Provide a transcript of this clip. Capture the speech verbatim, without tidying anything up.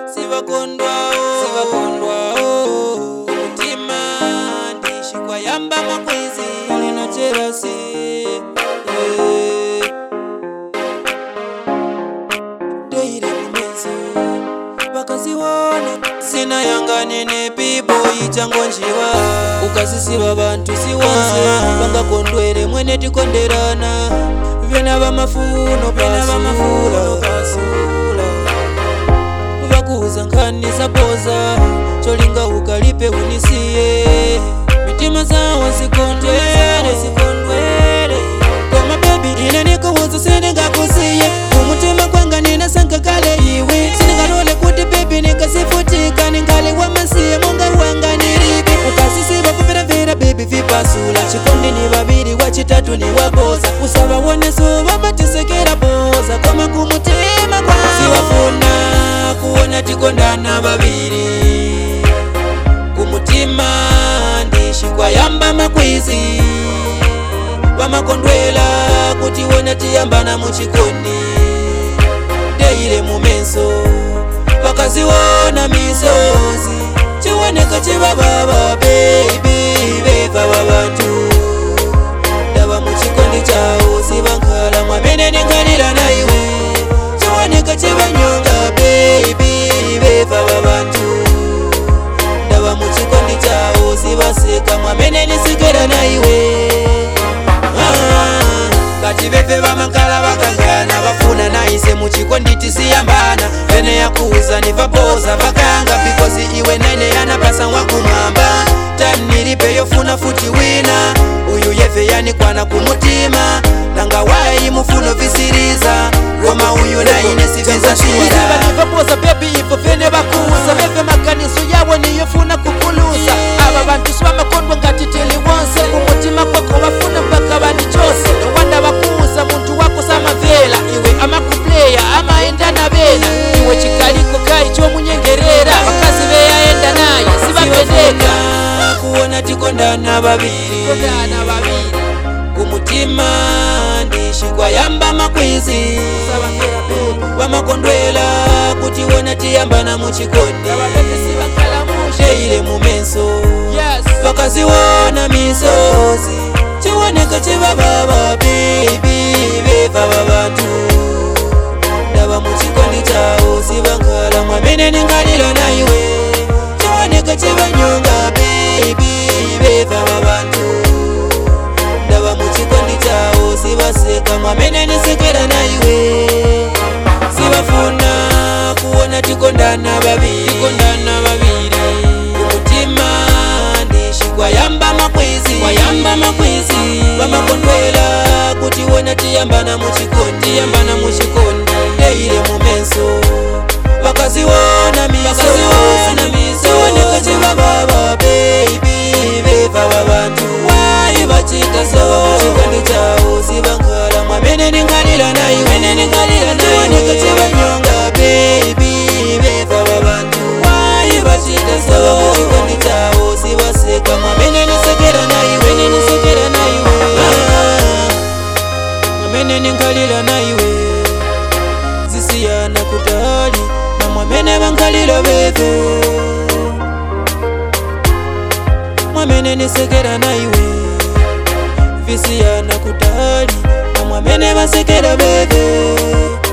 sivakondwao sivakondwao kumutima ndishikwa yamba makwizi alina cherasi deire kumezo vakaziwona sina yanganene pipo ichangonjiwa ukazisiva vantu siwonse vangakondwere mwene tikonderana vyena vamafuno pasula vakuza nkhanisa poza cholinga ukalipe unisiye mitima zawo zikondwere koma bebi ine nikuwuza sindingakusiye kumutima kwanga ninasanka kale iwe sindingalole kuti bebi nikasifutika ningali wamasiye monga wanga nilibe ukasisiva kuviravira bebi vipasula chikondi ni vaviri wachitatu ni waboza usavawone vamatisekera boza koma kumutima kwa siwafuna kuona tikondana vaviri kumutima ndishikwa yamba makwizi vamakondwela kuti wona tiyambana muchikondi deire mumeso vakaziwona misozi chiwoneka chivavava baby veva vavantu ndava muchikondi chao sivankhala mwamene ningalira naiwe chiwoneka chivanyonga baby veva vavantu ndava muchikondi chao sivaseka mwamene nisikera naiwe kati vepe vamankala vakangana vafuna naise muchikondi tisiyambana vene yakuuza nivaboza vakanga vikosi iwe naine yanapasa wakumwamba time nilipe yofuna futi wina uyu yeve yanikwana kumutima nanga wayi mufuno visiriza roma uyu naine sivizashira nivaboza bebi ivo vene vakuuza veve makaniso yawo niyofuna kupulusa ava vantu sivamakondwa ngati tiliwonse kumutima kwako vafuna mpaka vanichose nowanda vakuuza muntu wako samavela iwe amakupleya amaendana vena iwe chikaliko kai chomunyengerera vakazi veyaenda naye sivapendeka kuona tikondana vaviri kumutima ndishikwa yamba makwizi vamakondwela kuti wona tiyambana muchikondi deire mumeso vakaziwona misozi chiwoneka chivavava baby veva vavantu ndava muchikondi chao sivankhala mwamene ningalira naiwe chiwoneka chivanyonga baby veva vavantu ndava muchikondi chao sivaseka mwamene nisekera naiwe sivafuna kuona tikondana vaviri kumutima ndishikwa yamba makwizi wayamba makwizi vamakondwela kuti wona tiyambana muchikondi yambana muchikondi deire mumeso vakaziwona miso woneka chivavava baby veva vavantu wayi vachita so muchikondi chao sivankhala mwamene ningalira naiwe woneka chivanyonga baby veva vavantu wayi vachita so muchikondi chao sivaseka mwamene nisekera naiwe mwamene ningalira naiwe zisiyana kutali na mwamene vangalira veve mwamene nisekera naiwe visiyana kutali na mwamene vasekera veve